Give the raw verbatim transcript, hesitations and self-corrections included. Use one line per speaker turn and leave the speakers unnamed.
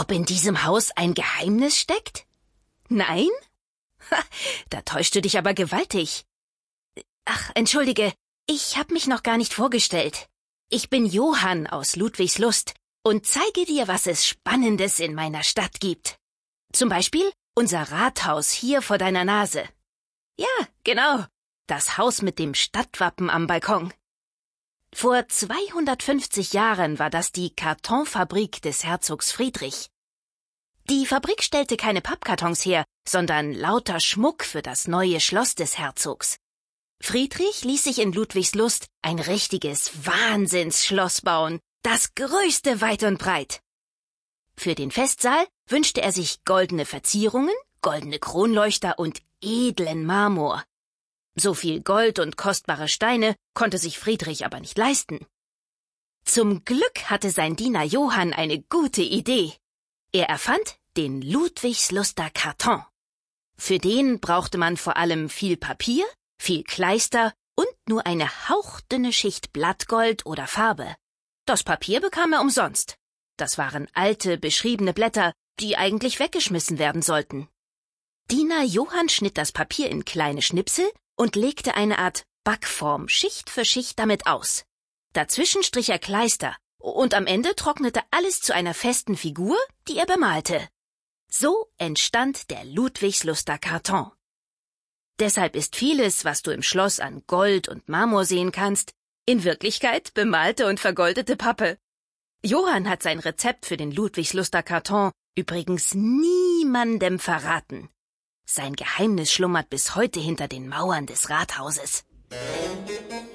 ob in diesem Haus ein Geheimnis steckt? Nein? Ha, da täuschst du dich aber gewaltig. Ach, entschuldige, ich hab mich noch gar nicht vorgestellt. Ich bin Johann aus Ludwigslust und zeige dir, was es Spannendes in meiner Stadt gibt. Zum Beispiel unser Rathaus hier vor deiner Nase. Ja, genau, das Haus mit dem Stadtwappen am Balkon. Vor zweihundertfünfzig Jahren war das die Kartonfabrik des Herzogs Friedrich. Die Fabrik stellte keine Pappkartons her, sondern lauter Schmuck für das neue Schloss des Herzogs. Friedrich ließ sich in Ludwigslust ein richtiges Wahnsinnsschloss bauen, das größte weit und breit. Für den Festsaal wünschte er sich goldene Verzierungen, goldene Kronleuchter und edlen Marmor. So viel Gold und kostbare Steine konnte sich Friedrich aber nicht leisten. Zum Glück hatte sein Diener Johann eine gute Idee. Er erfand den Ludwigsluster Karton. Für den brauchte man vor allem viel Papier, viel Kleister und nur eine hauchdünne Schicht Blattgold oder Farbe. Das Papier bekam er umsonst. Das waren alte, beschriebene Blätter, die eigentlich weggeschmissen werden sollten. Diener Johann schnitt das Papier in kleine Schnipsel und legte eine Art Backform Schicht für Schicht damit aus. Dazwischen strich er Kleister und am Ende trocknete alles zu einer festen Figur, die er bemalte. So entstand der Ludwigsluster Karton. Deshalb ist vieles, was du im Schloss an Gold und Marmor sehen kannst, in Wirklichkeit bemalte und vergoldete Pappe. Johann hat sein Rezept für den Ludwigsluster Karton übrigens niemandem verraten. Sein Geheimnis schlummert bis heute hinter den Mauern des Rathauses.